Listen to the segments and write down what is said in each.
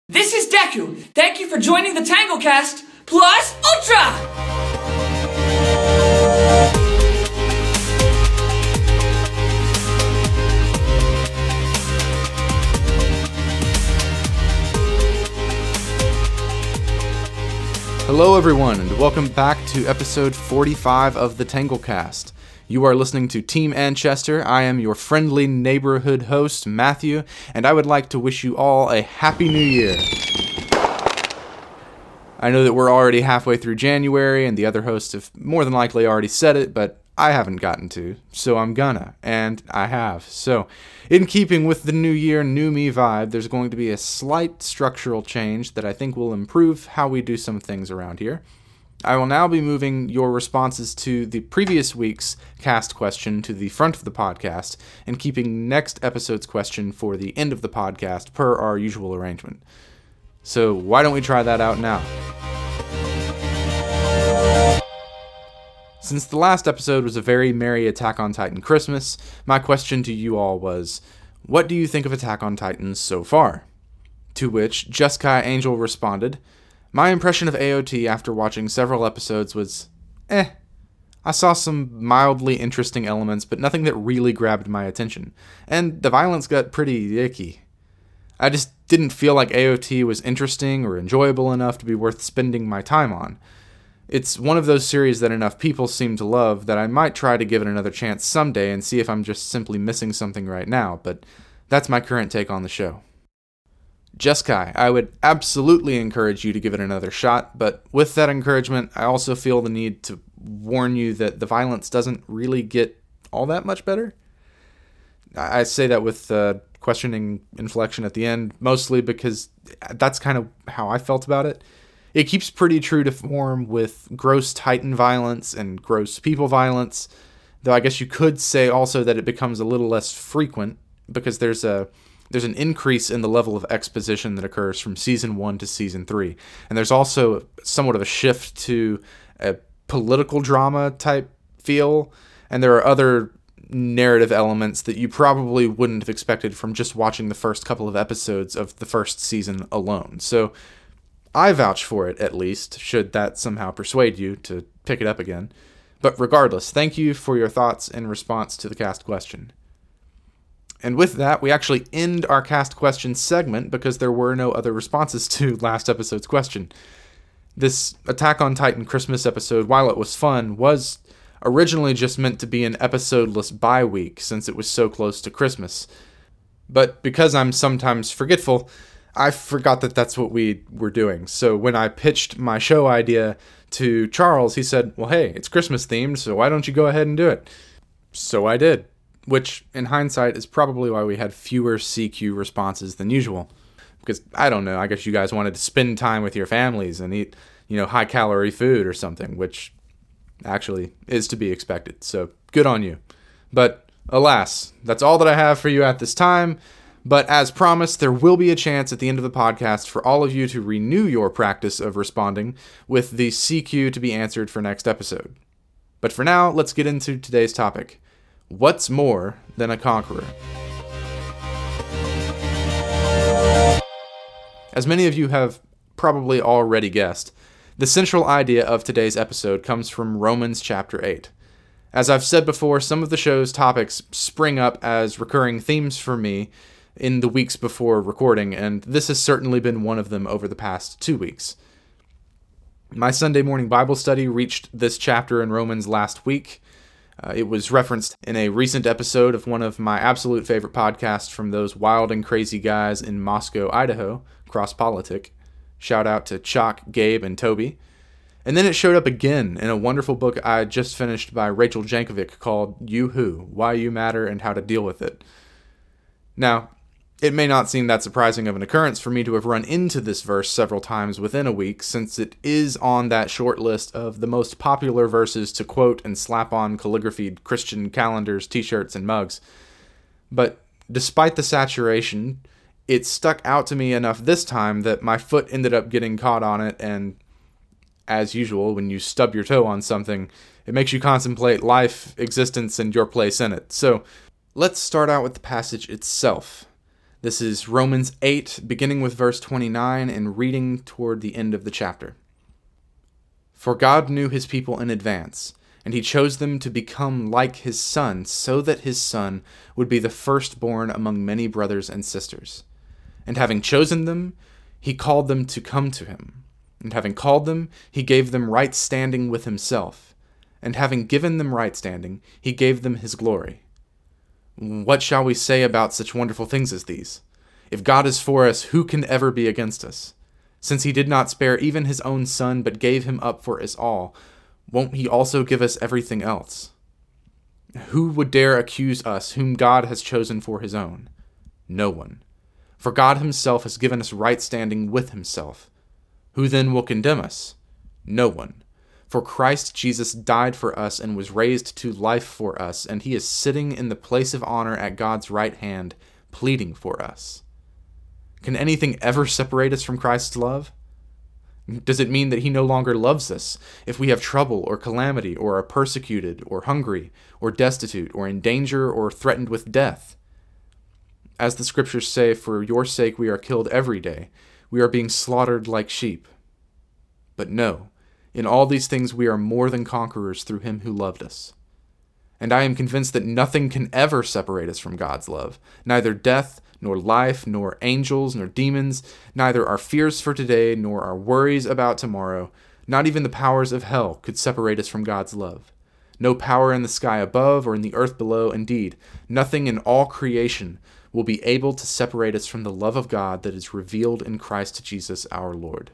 This is Deku. Thank you for joining the TangleCast Plus Ultra! Hello everyone, and welcome back to episode 45 of the TangleCast. You are listening to Team Anchester. I am your friendly neighborhood host, Matthew, and I would like to wish you all a Happy New Year. I know that we're already halfway through January, and the other hosts have more than likely already said it, but I haven't gotten to, so I'm gonna, and I have. So, in keeping with the New Year, New Me vibe, there's going to be a slight structural change that I think will improve how we do some things around here. I will now be moving your responses to the previous week's cast question to the front of the podcast, and keeping next episode's question for the end of the podcast per our usual arrangement. So, why don't we try that out now? Since the last episode was a very merry Attack on Titan Christmas, my question to you all was, what do you think of Attack on Titan so far? To which Jeskai Angel responded, my impression of AOT after watching several episodes was, I saw some mildly interesting elements, but nothing that really grabbed my attention, and the violence got pretty icky. I just didn't feel like AOT was interesting or enjoyable enough to be worth spending my time on. It's one of those series that enough people seem to love that I might try to give it another chance someday and see if I'm just simply missing something right now, but that's my current take on the show. Jeskai, I would absolutely encourage you to give it another shot, but with that encouragement, I also feel the need to warn you that the violence doesn't really get all that much better. I say that with questioning inflection at the end, mostly because that's kind of how I felt about it. It keeps pretty true to form with gross Titan violence and gross people violence, though I guess you could say also that it becomes a little less frequent because there's an increase in the level of exposition that occurs from Season 1 to Season 3. And there's also somewhat of a shift to a political drama type feel, and there are other narrative elements that you probably wouldn't have expected from just watching the first couple of episodes of the first season alone. So I vouch for it, at least, should that somehow persuade you to pick it up again. But regardless, thank you for your thoughts in response to the cast question. And with that, we actually end our cast question segment because there were no other responses to last episode's question. This Attack on Titan Christmas episode, while it was fun, was originally just meant to be an episodeless bye-week since it was so close to Christmas. But because I'm sometimes forgetful, I forgot that that's what we were doing. So when I pitched my show idea to Charles, he said, well, hey, it's Christmas themed, so why don't you go ahead and do it? So I did, which in hindsight is probably why we had fewer CQ responses than usual. Because, I don't know, I guess you guys wanted to spend time with your families and eat, high-calorie food or something, which actually is to be expected. So good on you. But alas, that's all that I have for you at this time. But as promised, there will be a chance at the end of the podcast for all of you to renew your practice of responding with the CQ to be answered for next episode. But for now, let's get into today's topic. What's more than a conqueror? As many of you have probably already guessed, the central idea of today's episode comes from Romans chapter 8. As I've said before, some of the show's topics spring up as recurring themes for me in the weeks before recording, and this has certainly been one of them over the past 2 weeks. My Sunday morning Bible study reached this chapter in Romans last week. It was referenced in a recent episode of one of my absolute favorite podcasts from those wild and crazy guys in Moscow, Idaho, Cross Politic. Shout out to Chalk, Gabe, and Toby. And then it showed up again in a wonderful book I just finished by Rachel Jankovic called You Who, Why You Matter and How to Deal with It. Now, it may not seem that surprising of an occurrence for me to have run into this verse several times within a week, since it is on that short list of the most popular verses to quote and slap on calligraphied Christian calendars, t-shirts, and mugs. But despite the saturation, it stuck out to me enough this time that my foot ended up getting caught on it, and as usual, when you stub your toe on something, it makes you contemplate life, existence, and your place in it. So, let's start out with the passage itself. This is Romans 8, beginning with verse 29 and reading toward the end of the chapter. For God knew his people in advance, and he chose them to become like his Son, so that his Son would be the firstborn among many brothers and sisters. And having chosen them, he called them to come to him. And having called them, he gave them right standing with himself. And having given them right standing, he gave them his glory. What shall we say about such wonderful things as these? If God is for us, who can ever be against us? Since he did not spare even his own Son, but gave him up for us all, won't he also give us everything else? Who would dare accuse us whom God has chosen for his own? No one. For God himself has given us right standing with himself. Who then will condemn us? No one. For Christ Jesus died for us and was raised to life for us, and he is sitting in the place of honor at God's right hand, pleading for us. Can anything ever separate us from Christ's love? Does it mean that he no longer loves us if we have trouble or calamity, or are persecuted, or hungry, or destitute, or in danger, or threatened with death? As the scriptures say, for your sake we are killed every day. We are being slaughtered like sheep. But no, in all these things we are more than conquerors through him who loved us. And I am convinced that nothing can ever separate us from God's love, neither death, nor life, nor angels, nor demons, neither our fears for today, nor our worries about tomorrow, not even the powers of hell could separate us from God's love. No power in the sky above or in the earth below, indeed, nothing in all creation will be able to separate us from the love of God that is revealed in Christ Jesus our Lord.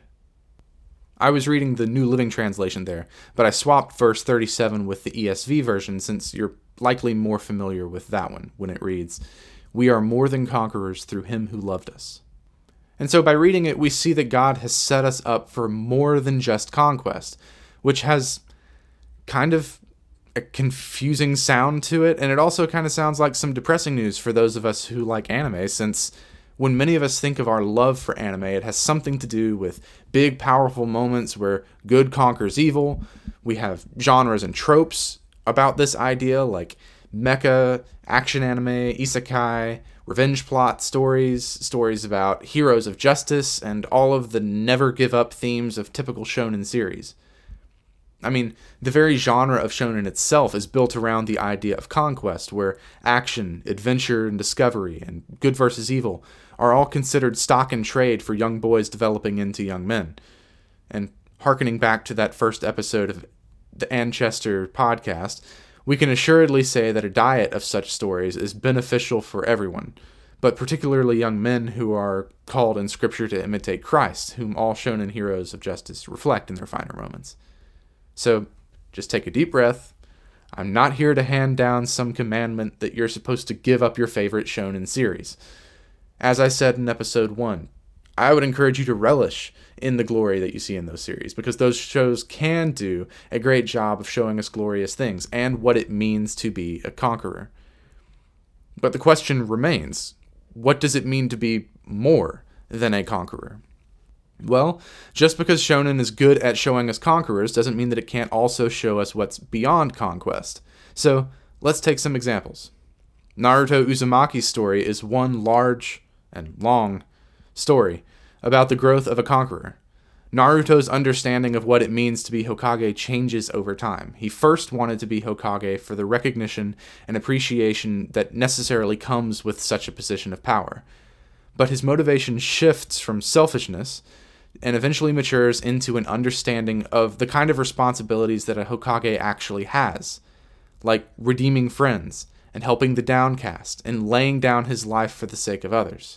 I was reading the New Living Translation there, but I swapped verse 37 with the ESV version since you're likely more familiar with that one when it reads, "We are more than conquerors through him who loved us." And so by reading it, we see that God has set us up for more than just conquest, which has kind of a confusing sound to it, and it also kind of sounds like some depressing news for those of us who like anime, since when many of us think of our love for anime, it has something to do with big, powerful moments where good conquers evil. We have genres and tropes about this idea, like mecha, action anime, isekai, revenge plot stories about heroes of justice, and all of the never-give-up themes of typical shonen series. I mean, the very genre of shonen itself is built around the idea of conquest, where action, adventure, and discovery, and good versus evil are all considered stock in trade for young boys developing into young men. And hearkening back to that first episode of the Anchester podcast, we can assuredly say that a diet of such stories is beneficial for everyone, but particularly young men who are called in Scripture to imitate Christ, whom all shonen heroes of justice reflect in their finer moments. So, just take a deep breath. I'm not here to hand down some commandment that you're supposed to give up your favorite shonen series. As I said in episode 1, I would encourage you to relish in the glory that you see in those series, because those shows can do a great job of showing us glorious things and what it means to be a conqueror. But the question remains, what does it mean to be more than a conqueror? Well, just because shonen is good at showing us conquerors doesn't mean that it can't also show us what's beyond conquest. So, let's take some examples. Naruto Uzumaki's story is one large and long story about the growth of a conqueror. Naruto's understanding of what it means to be Hokage changes over time. He first wanted to be Hokage for the recognition and appreciation that necessarily comes with such a position of power. But his motivation shifts from selfishness and eventually matures into an understanding of the kind of responsibilities that a Hokage actually has, like redeeming friends and helping the downcast and laying down his life for the sake of others.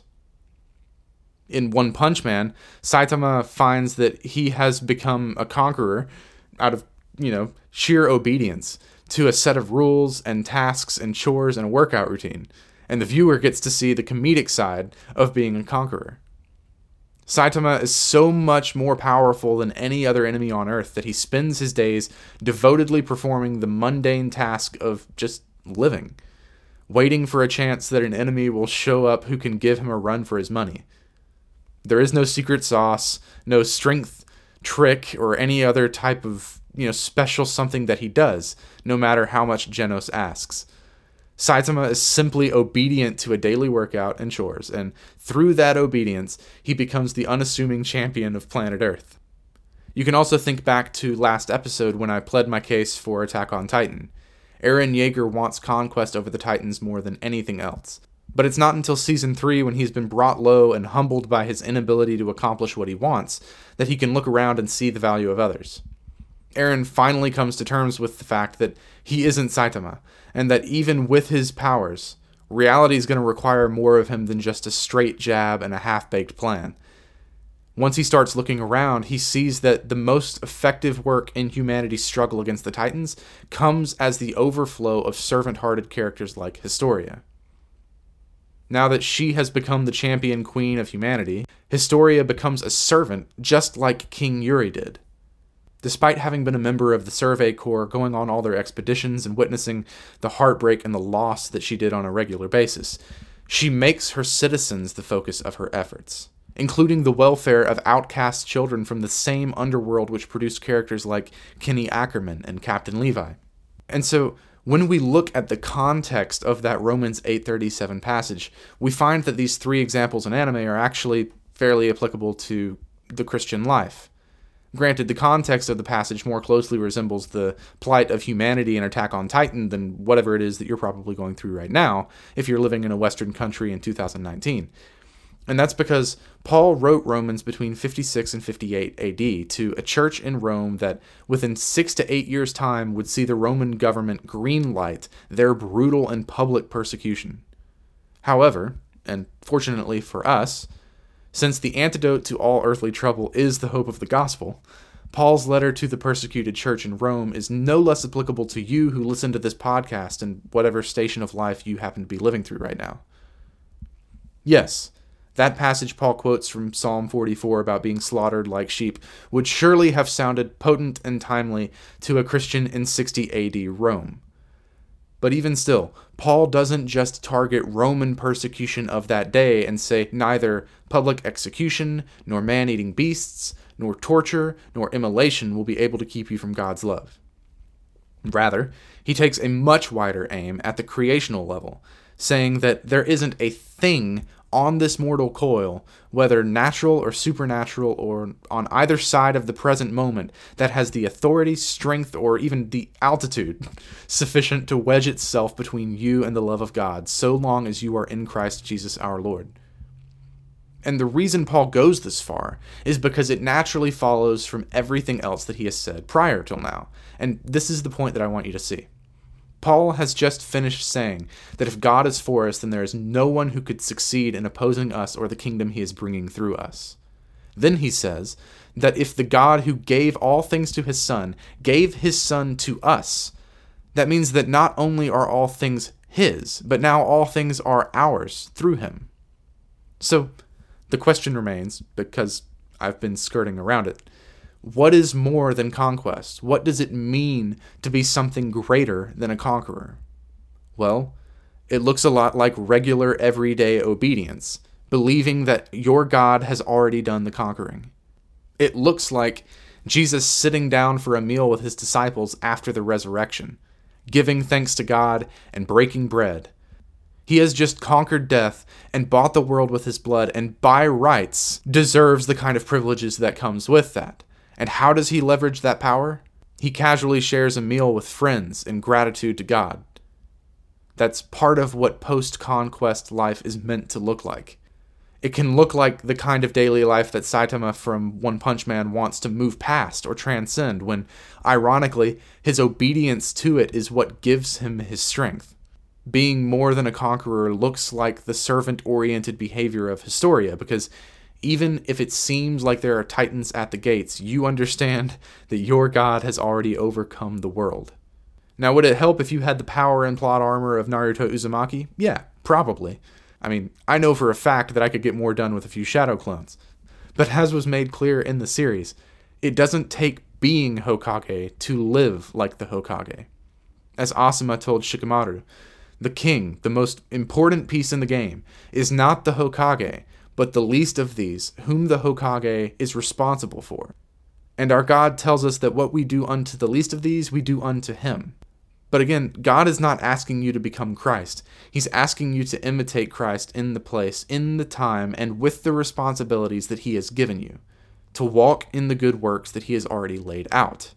In One Punch Man, Saitama finds that he has become a conqueror out of, sheer obedience to a set of rules and tasks and chores and a workout routine, and the viewer gets to see the comedic side of being a conqueror. Saitama is so much more powerful than any other enemy on Earth that he spends his days devotedly performing the mundane task of just living, waiting for a chance that an enemy will show up who can give him a run for his money. There is no secret sauce, no strength trick, or any other type of, special something that he does, no matter how much Genos asks. Saitama is simply obedient to a daily workout and chores, and through that obedience, he becomes the unassuming champion of planet Earth. You can also think back to last episode when I pled my case for Attack on Titan. Eren Yeager wants conquest over the Titans more than anything else. But it's not until Season 3, when he's been brought low and humbled by his inability to accomplish what he wants, that he can look around and see the value of others. Eren finally comes to terms with the fact that he isn't Saitama, and that even with his powers, reality is going to require more of him than just a straight jab and a half-baked plan. Once he starts looking around, he sees that the most effective work in humanity's struggle against the Titans comes as the overflow of servant-hearted characters like Historia. Now that she has become the champion queen of humanity, Historia becomes a servant just like King Yuri did. Despite having been a member of the Survey Corps, going on all their expeditions and witnessing the heartbreak and the loss that she did on a regular basis, she makes her citizens the focus of her efforts, including the welfare of outcast children from the same underworld which produced characters like Kenny Ackerman and Captain Levi. And so, when we look at the context of that Romans 8:37 passage, we find that these three examples in anime are actually fairly applicable to the Christian life. Granted, the context of the passage more closely resembles the plight of humanity in Attack on Titan than whatever it is that you're probably going through right now, if you're living in a Western country in 2019. And that's because Paul wrote Romans between 56 and 58 AD to a church in Rome that within 6 to 8 years' time would see the Roman government greenlight their brutal and public persecution. However, and fortunately for us, since the antidote to all earthly trouble is the hope of the gospel, Paul's letter to the persecuted church in Rome is no less applicable to you who listen to this podcast in whatever station of life you happen to be living through right now. Yes, that passage Paul quotes from Psalm 44 about being slaughtered like sheep would surely have sounded potent and timely to a Christian in 60 AD Rome. But even still, Paul doesn't just target Roman persecution of that day and say neither public execution, nor man-eating beasts, nor torture, nor immolation will be able to keep you from God's love. Rather, he takes a much wider aim at the creational level, saying that there isn't a thing on this mortal coil, whether natural or supernatural or on either side of the present moment, that has the authority, strength, or even the altitude sufficient to wedge itself between you and the love of God, so long as you are in Christ Jesus our Lord. And the reason Paul goes this far is because it naturally follows from everything else that he has said prior till now, and this is the point that I want you to see. Paul has just finished saying that if God is for us, then there is no one who could succeed in opposing us or the kingdom he is bringing through us. Then he says that if the God who gave all things to his Son gave his Son to us, that means that not only are all things his, but now all things are ours through him. So the question remains, because I've been skirting around it, what is more than conquest? What does it mean to be something greater than a conqueror? Well, it looks a lot like regular everyday obedience, believing that your God has already done the conquering. It looks like Jesus sitting down for a meal with his disciples after the resurrection, giving thanks to God and breaking bread. He has just conquered death and bought the world with his blood, and by rights deserves the kind of privileges that comes with that. And how does he leverage that power? He casually shares a meal with friends in gratitude to God. That's part of what post-conquest life is meant to look like. It can look like the kind of daily life that Saitama from One Punch Man wants to move past or transcend, when, ironically, his obedience to it is what gives him his strength. Being more than a conqueror looks like the servant-oriented behavior of Historia, because even if it seems like there are titans at the gates, you understand that your God has already overcome the world. Now, would it help if you had the power and plot armor of Naruto Uzumaki? Yeah, probably. I mean, I know for a fact that I could get more done with a few shadow clones. But as was made clear in the series, it doesn't take being Hokage to live like the Hokage. As Asuma told Shikamaru, the king, the most important piece in the game, is not the Hokage, but the least of these, whom the Hokage is responsible for. And our God tells us that what we do unto the least of these, we do unto him. But again, God is not asking you to become Christ. He's asking you to imitate Christ in the place, in the time, and with the responsibilities that he has given you, to walk in the good works that he has already laid out.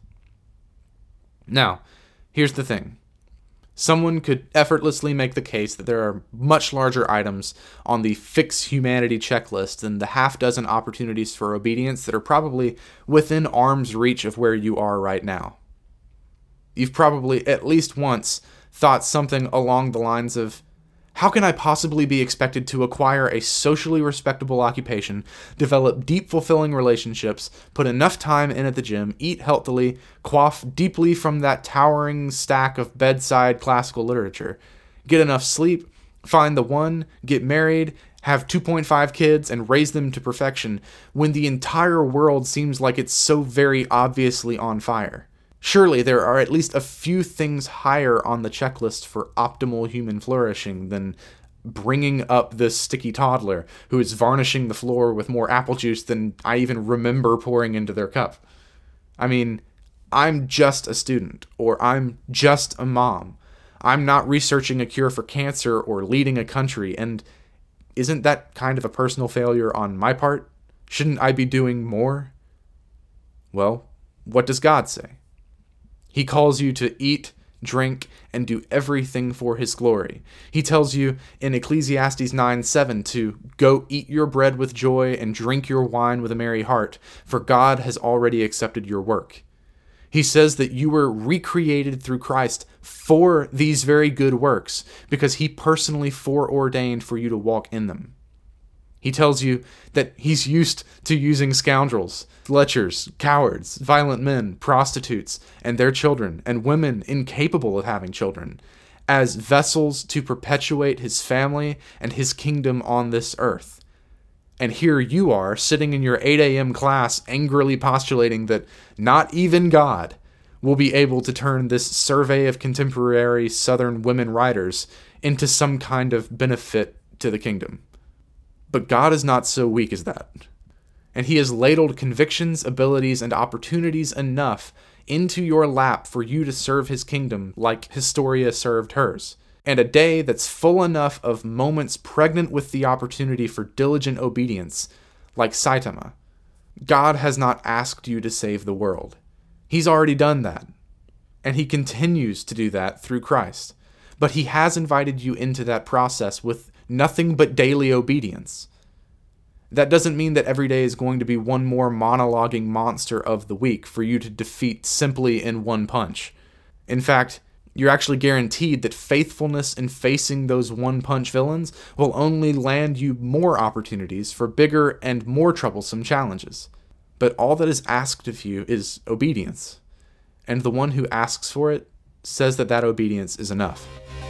Now, here's the thing. Someone could effortlessly make the case that there are much larger items on the Fix Humanity checklist than the half-dozen opportunities for obedience that are probably within arm's reach of where you are right now. You've probably at least once thought something along the lines of, how can I possibly be expected to acquire a socially respectable occupation, develop deep, fulfilling relationships, put enough time in at the gym, eat healthily, quaff deeply from that towering stack of bedside classical literature, get enough sleep, find the one, get married, have 2.5 kids, and raise them to perfection, when the entire world seems like it's so very obviously on fire? Surely there are at least a few things higher on the checklist for optimal human flourishing than bringing up this sticky toddler who is varnishing the floor with more apple juice than I even remember pouring into their cup. I mean, I'm just a student, or I'm just a mom. I'm not researching a cure for cancer or leading a country, and isn't that kind of a personal failure on my part? Shouldn't I be doing more? Well, what does God say? He calls you to eat, drink, and do everything for his glory. He tells you in Ecclesiastes 9:7 to go eat your bread with joy and drink your wine with a merry heart, for God has already accepted your work. He says that you were recreated through Christ for these very good works, because he personally foreordained for you to walk in them. He tells you that he's used to using scoundrels, lechers, cowards, violent men, prostitutes, and their children, and women incapable of having children, as vessels to perpetuate his family and his kingdom on this earth. And here you are, sitting in your 8 a.m. class, angrily postulating that not even God will be able to turn this survey of contemporary Southern women writers into some kind of benefit to the kingdom. But God is not so weak as that. And he has ladled convictions, abilities, and opportunities enough into your lap for you to serve his kingdom like Historia served hers. And a day that's full enough of moments pregnant with the opportunity for diligent obedience, like Saitama. God has not asked you to save the world. He's already done that. And he continues to do that through Christ. But he has invited you into that process with nothing but daily obedience. That doesn't mean that every day is going to be one more monologuing monster of the week for you to defeat simply in one punch. In fact, you're actually guaranteed that faithfulness in facing those one-punch villains will only land you more opportunities for bigger and more troublesome challenges. But all that is asked of you is obedience. And the one who asks for it says that that obedience is enough.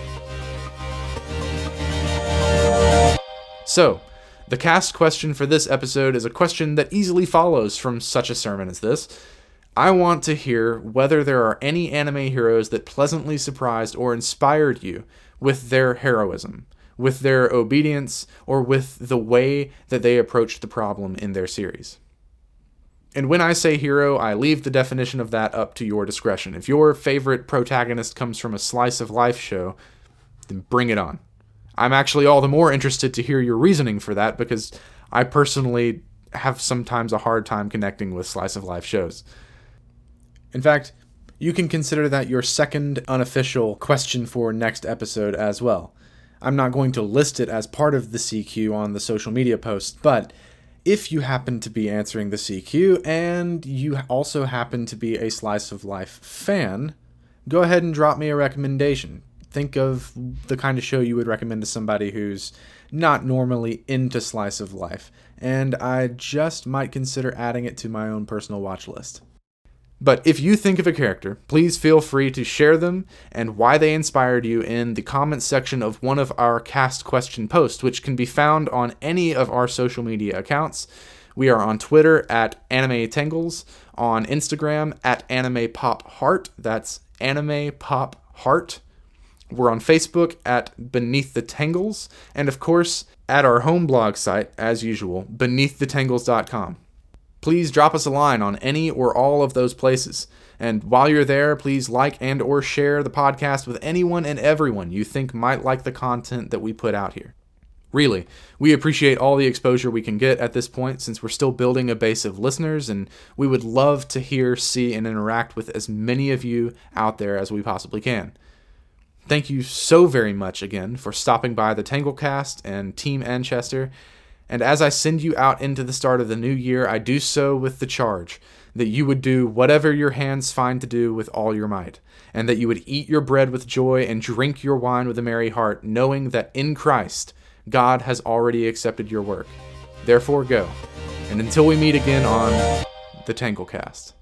So, the cast question for this episode is a question that easily follows from such a sermon as this. I want to hear whether there are any anime heroes that pleasantly surprised or inspired you with their heroism, with their obedience, or with the way that they approached the problem in their series. And when I say hero, I leave the definition of that up to your discretion. If your favorite protagonist comes from a slice of life show, then bring it on. I'm actually all the more interested to hear your reasoning for that, because I personally have sometimes a hard time connecting with slice of life shows. In fact, you can consider that your second unofficial question for next episode as well. I'm not going to list it as part of the CQ on the social media post, but if you happen to be answering the CQ and you also happen to be a slice of life fan, go ahead and drop me a recommendation. Think of the kind of show you would recommend to somebody who's not normally into slice of life, and I just might consider adding it to my own personal watch list. But if you think of a character, please feel free to share them and why they inspired you in the comments section of one of our cast question posts, which can be found on any of our social media accounts. We are on Twitter at AnimeTangles, on Instagram at AnimePopHeart, that's AnimePopHeart. We're on Facebook at Beneath the Tangles, and of course, at our home blog site, as usual, beneath thetangles.com. Please drop us a line on any or all of those places. And while you're there, please like and or share the podcast with anyone and everyone you think might like the content that we put out here. Really, we appreciate all the exposure we can get at this point since we're still building a base of listeners, and we would love to hear, see, and interact with as many of you out there as we possibly can. Thank you so very much again for stopping by the Tanglecast and Team Anchester. And as I send you out into the start of the new year, I do so with the charge that you would do whatever your hands find to do with all your might, and that you would eat your bread with joy and drink your wine with a merry heart, knowing that in Christ, God has already accepted your work. Therefore go. And until we meet again on the Tanglecast.